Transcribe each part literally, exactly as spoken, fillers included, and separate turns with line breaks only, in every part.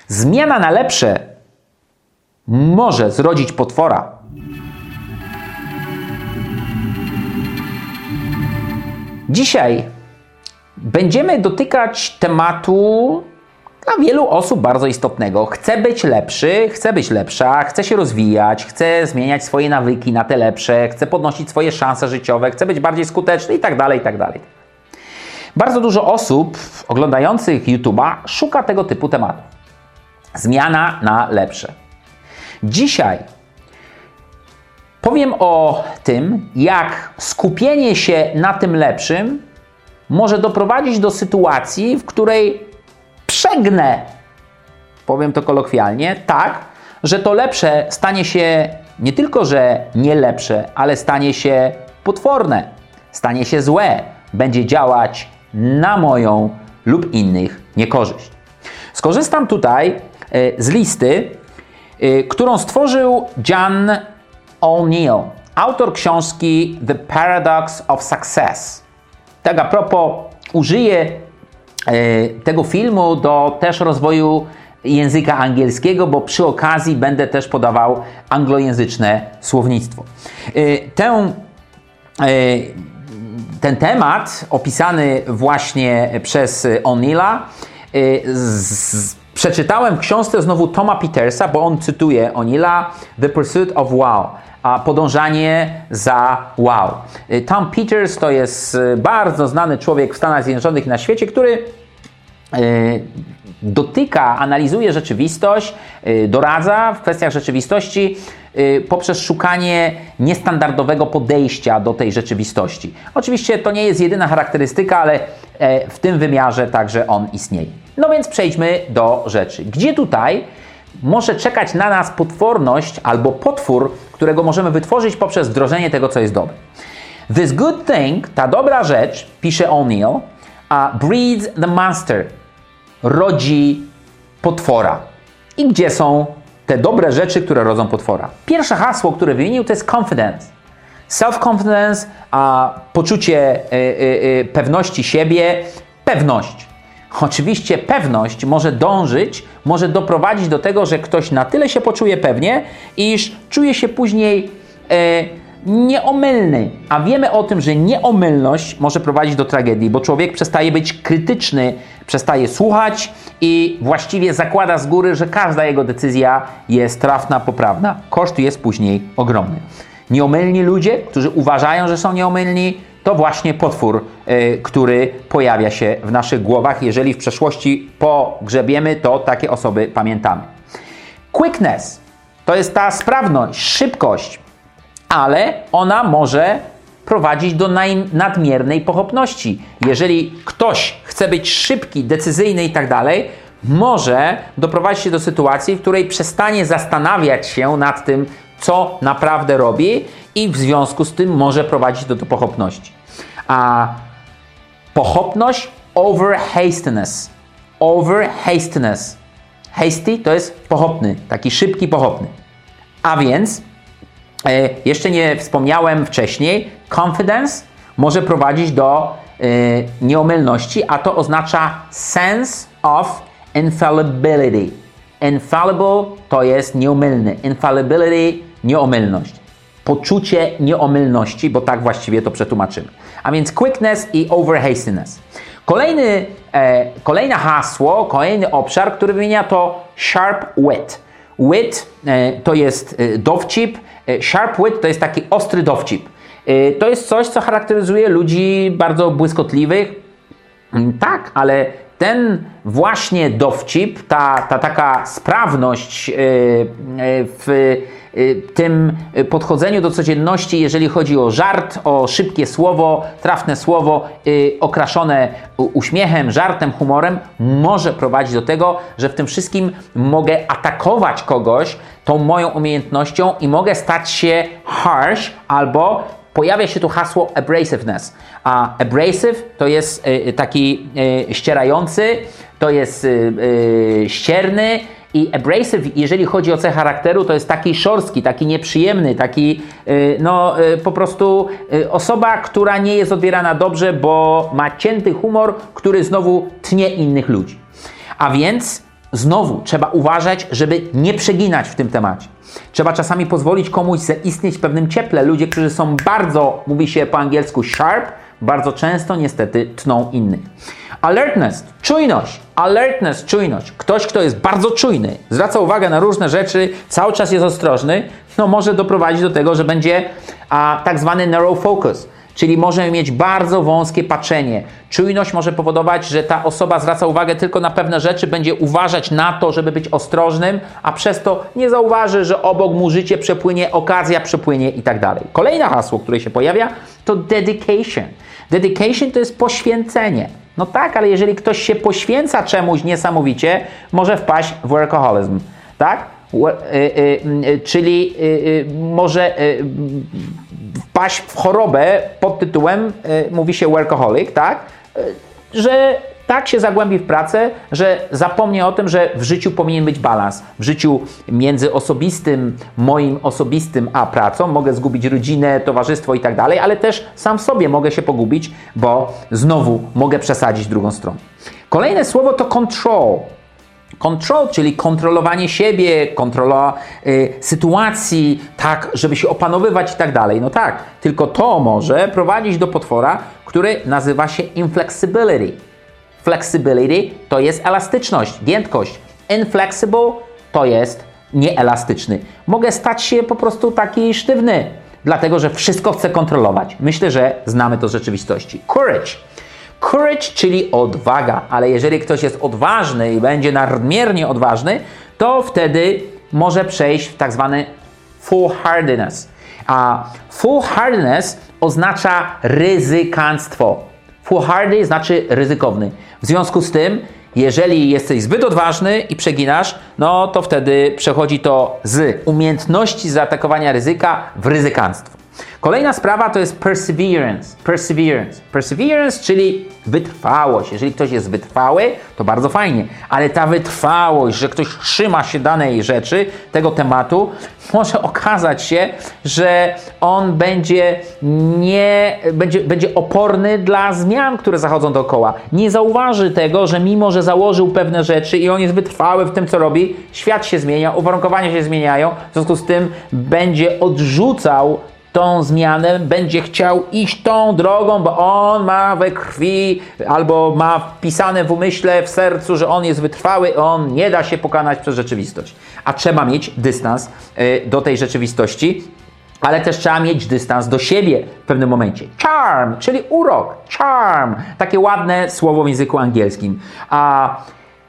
Zmiana na lepsze może zrodzić potwora. Dzisiaj będziemy dotykać tematu dla wielu osób bardzo istotnego. Chcę być lepszy, chcę być lepsza, chcę się rozwijać, chcę zmieniać swoje nawyki na te lepsze, chcę podnosić swoje szanse życiowe, chcę być bardziej skuteczny i tak dalej, i tak dalej. Bardzo dużo osób oglądających YouTube'a szuka tego typu tematów. Zmiana na lepsze. Dzisiaj powiem o tym, jak skupienie się na tym lepszym może doprowadzić do sytuacji, w której przegnę, powiem to kolokwialnie, tak, że to lepsze stanie się nie tylko, że nie lepsze, ale stanie się potworne, stanie się złe, będzie działać na moją lub innych niekorzyść. Skorzystam tutaj z listy, którą stworzył John O'Neill, autor książki The Paradox of Success. Tak a propos, użyję tego filmu do też rozwoju języka angielskiego, bo przy okazji będę też podawał anglojęzyczne słownictwo. Tę, ten temat opisany właśnie przez O'Neilla przeczytałem w książce znowu Toma Petersa, bo on cytuje O'Neilla The Pursuit of Wow, a podążanie za wow. Tom Peters to jest bardzo znany człowiek w Stanach Zjednoczonych i na świecie, który dotyka, analizuje rzeczywistość, doradza w kwestiach rzeczywistości poprzez szukanie niestandardowego podejścia do tej rzeczywistości. Oczywiście to nie jest jedyna charakterystyka, ale w tym wymiarze także on istnieje. No więc przejdźmy do rzeczy. Gdzie tutaj może czekać na nas potworność albo potwór, którego możemy wytworzyć poprzez wdrożenie tego, co jest dobre? This good thing, ta dobra rzecz, pisze O'Neill, uh, breeds the monster, rodzi potwora. I gdzie są te dobre rzeczy, które rodzą potwora? Pierwsze hasło, które wymienił, to jest confidence. Self-confidence, a poczucie y, y, y, pewności siebie, pewność. Oczywiście pewność może dążyć, może doprowadzić do tego, że ktoś na tyle się poczuje pewnie, iż czuje się później e, nieomylny. A wiemy o tym, że nieomylność może prowadzić do tragedii, bo człowiek przestaje być krytyczny, przestaje słuchać i właściwie zakłada z góry, że każda jego decyzja jest trafna, poprawna. Koszt jest później ogromny. Nieomylni ludzie, którzy uważają, że są nieomylni, to właśnie potwór, yy, który pojawia się w naszych głowach. Jeżeli w przeszłości pogrzebiemy, to takie osoby pamiętamy. Quickness to jest ta sprawność, szybkość, ale ona może prowadzić do nadmiernej pochopności. Jeżeli ktoś chce być szybki, decyzyjny i tak dalej, może doprowadzić się do sytuacji, w której przestanie zastanawiać się nad tym, co naprawdę robi i w związku z tym może prowadzić do, do pochopności. A pochopność, over hastiness. Over hastiness. Hasty to jest pochopny, taki szybki, pochopny. A więc, e, jeszcze nie wspomniałem wcześniej, confidence może prowadzić do e, nieomylności, a to oznacza sense of infallibility. Infallible to jest nieomylny. Infallibility, nieomylność. Poczucie nieomylności, bo tak właściwie to przetłumaczymy. A więc quickness i over hastiness. Kolejny, e, kolejne hasło, kolejny obszar, który wymienia, to sharp wit. Wit e, to jest e, dowcip. E, sharp wit to jest taki ostry dowcip. E, to jest coś, co charakteryzuje ludzi bardzo błyskotliwych. Tak, ale ten właśnie dowcip, ta, ta taka sprawność w tym podchodzeniu do codzienności, jeżeli chodzi o żart, o szybkie słowo, trafne słowo, okraszone uśmiechem, żartem, humorem, może prowadzić do tego, że w tym wszystkim mogę atakować kogoś tą moją umiejętnością i mogę stać się harsh albo pojawia się tu hasło abrasiveness. A abrasive to jest y, taki y, ścierający, to jest y, y, ścierny i abrasive, jeżeli chodzi o cechę charakteru, to jest taki szorstki, taki nieprzyjemny, taki y, no y, po prostu y, osoba, która nie jest odbierana dobrze, bo ma cięty humor, który znowu tnie innych ludzi. A więc znowu trzeba uważać, żeby nie przeginać w tym temacie. Trzeba czasami pozwolić komuś zaistnieć w pewnym cieple. Ludzie, którzy są bardzo, mówi się po angielsku sharp, bardzo często niestety tną innych. Alertness, czujność, alertness, czujność. Ktoś, kto jest bardzo czujny, zwraca uwagę na różne rzeczy, cały czas jest ostrożny, no może doprowadzić do tego, że będzie a, tak zwany narrow focus, czyli może mieć bardzo wąskie patrzenie. Czujność może powodować, że ta osoba zwraca uwagę tylko na pewne rzeczy, będzie uważać na to, żeby być ostrożnym, a przez to nie zauważy, że obok mu życie przepłynie, okazja przepłynie i tak dalej. Kolejne hasło, które się pojawia, to dedication. Dedication to jest poświęcenie. No tak, ale jeżeli ktoś się poświęca czemuś niesamowicie, może wpaść w workaholism, tak? Y, y, y, czyli y, y, może y, wpaść w chorobę pod tytułem, y, mówi się workaholic, tak? Y, że tak się zagłębi w pracę, że zapomni o tym, że w życiu powinien być balans. W życiu między osobistym, moim osobistym, a pracą mogę zgubić rodzinę, towarzystwo i tak dalej, ale też sam w sobie mogę się pogubić, bo znowu mogę przesadzić drugą stronę. Kolejne słowo to control. Control, czyli kontrolowanie siebie, kontrola y, sytuacji, tak, żeby się opanowywać i tak dalej. No tak, tylko to może prowadzić do potwora, który nazywa się inflexibility. Flexibility to jest elastyczność, giętkość. Inflexible to jest nieelastyczny. Mogę stać się po prostu taki sztywny, dlatego że wszystko chcę kontrolować. Myślę, że znamy to z rzeczywistości. Courage. Courage, czyli odwaga, ale jeżeli ktoś jest odważny i będzie nadmiernie odważny, to wtedy może przejść w tak zwany foolhardiness. A foolhardiness oznacza ryzykanstwo. Foolhardy znaczy ryzykowny. W związku z tym, jeżeli jesteś zbyt odważny i przeginasz, no to wtedy przechodzi to z umiejętności zaatakowania ryzyka w ryzykanstwo. Kolejna sprawa to jest perseverance. Perseverance. Perseverance, czyli wytrwałość. Jeżeli ktoś jest wytrwały, to bardzo fajnie, ale ta wytrwałość, że ktoś trzyma się danej rzeczy, tego tematu, może okazać się, że on będzie nie będzie, będzie oporny dla zmian, które zachodzą dookoła. Nie zauważy tego, że mimo, że założył pewne rzeczy i on jest wytrwały w tym, co robi, świat się zmienia, uwarunkowania się zmieniają, w związku z tym będzie odrzucał tą zmianę, będzie chciał iść tą drogą, bo on ma we krwi albo ma wpisane w umyśle, w sercu, że on jest wytrwały, on nie da się pokonać przez rzeczywistość. A trzeba mieć dystans y, do tej rzeczywistości, ale też trzeba mieć dystans do siebie w pewnym momencie. Charm, czyli urok, charm, takie ładne słowo w języku angielskim. A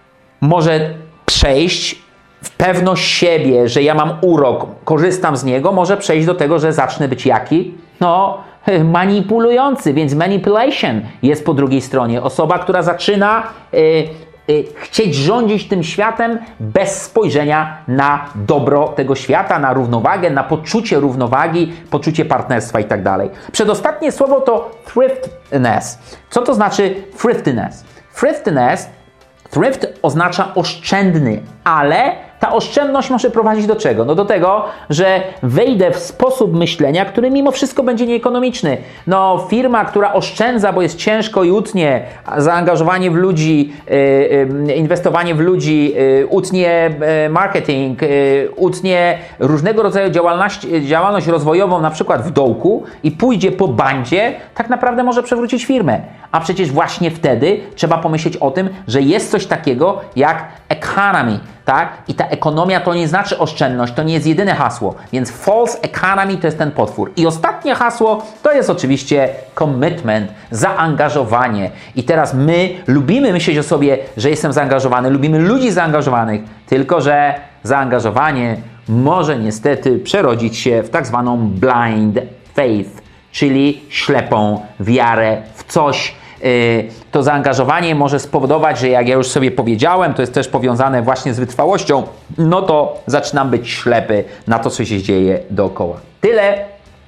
może przejść w pewność siebie, że ja mam urok, korzystam z niego, może przejść do tego, że zacznę być jaki? No, manipulujący, więc manipulation jest po drugiej stronie. Osoba, która zaczyna y, y, chcieć rządzić tym światem bez spojrzenia na dobro tego świata, na równowagę, na poczucie równowagi, poczucie partnerstwa i tak dalej. Przedostatnie słowo to thriftiness. Co to znaczy thriftiness? Thriftiness, thrift oznacza oszczędny, ale ta oszczędność może prowadzić do czego? No do tego, że wejdę w sposób myślenia, który mimo wszystko będzie nieekonomiczny. No firma, która oszczędza, bo jest ciężko i utnie, zaangażowanie w ludzi, yy, inwestowanie w ludzi, yy, utnie yy, marketing, yy, utnie różnego rodzaju działalność, działalność rozwojową, na przykład w dołku i pójdzie po bandzie, tak naprawdę może przewrócić firmę. A przecież właśnie wtedy trzeba pomyśleć o tym, że jest coś takiego jak economy, tak? I ta ekonomia to nie znaczy oszczędność, to nie jest jedyne hasło. Więc false economy to jest ten potwór. I ostatnie hasło to jest oczywiście commitment, zaangażowanie. I teraz my lubimy myśleć o sobie, że jestem zaangażowany, lubimy ludzi zaangażowanych, tylko że zaangażowanie może niestety przerodzić się w tak zwaną blind faith, czyli ślepą wiarę w coś. To zaangażowanie może spowodować, że jak ja już sobie powiedziałem, to jest też powiązane właśnie z wytrwałością, no to zaczynam być ślepy na to, co się dzieje dookoła. Tyle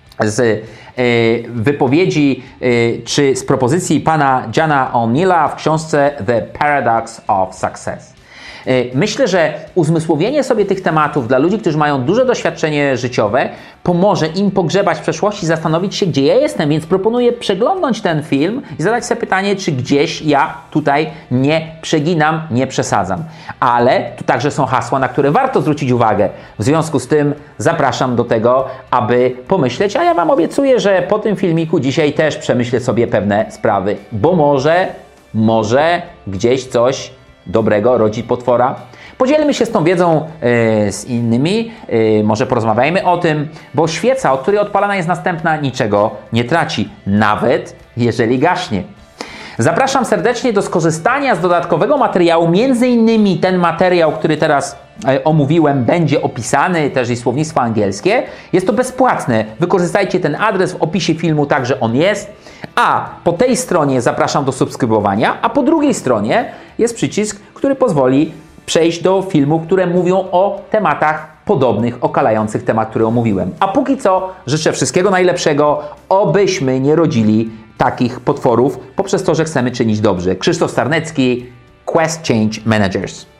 z wypowiedzi czy z propozycji pana Jana O'Neilla w książce The Paradox of Success. Myślę, że uzmysłowienie sobie tych tematów dla ludzi, którzy mają duże doświadczenie życiowe, pomoże im pogrzebać w przeszłości, zastanowić się, gdzie ja jestem, więc proponuję przeglądnąć ten film i zadać sobie pytanie, czy gdzieś ja tutaj nie przeginam, nie przesadzam. Ale tu także są hasła, na które warto zwrócić uwagę. W związku z tym zapraszam do tego, aby pomyśleć, a ja Wam obiecuję, że po tym filmiku dzisiaj też przemyślę sobie pewne sprawy, bo może, może gdzieś coś dobrego rodzi potwora. Podzielmy się z tą wiedzą yy, z innymi, yy, może porozmawiajmy o tym, bo świeca, od której odpalana jest następna, niczego nie traci, nawet jeżeli gaśnie. Zapraszam serdecznie do skorzystania z dodatkowego materiału, między innymi ten materiał, który teraz yy, omówiłem, będzie opisany, też i słownictwo angielskie. Jest to bezpłatne, wykorzystajcie ten adres, w opisie filmu także on jest. A po tej stronie zapraszam do subskrybowania, a po drugiej stronie jest przycisk, który pozwoli przejść do filmów, które mówią o tematach podobnych, okalających temat, który omówiłem. A póki co życzę wszystkiego najlepszego, obyśmy nie rodzili takich potworów poprzez to, że chcemy czynić dobrze. Krzysztof Sarnecki, Quest Change Managers.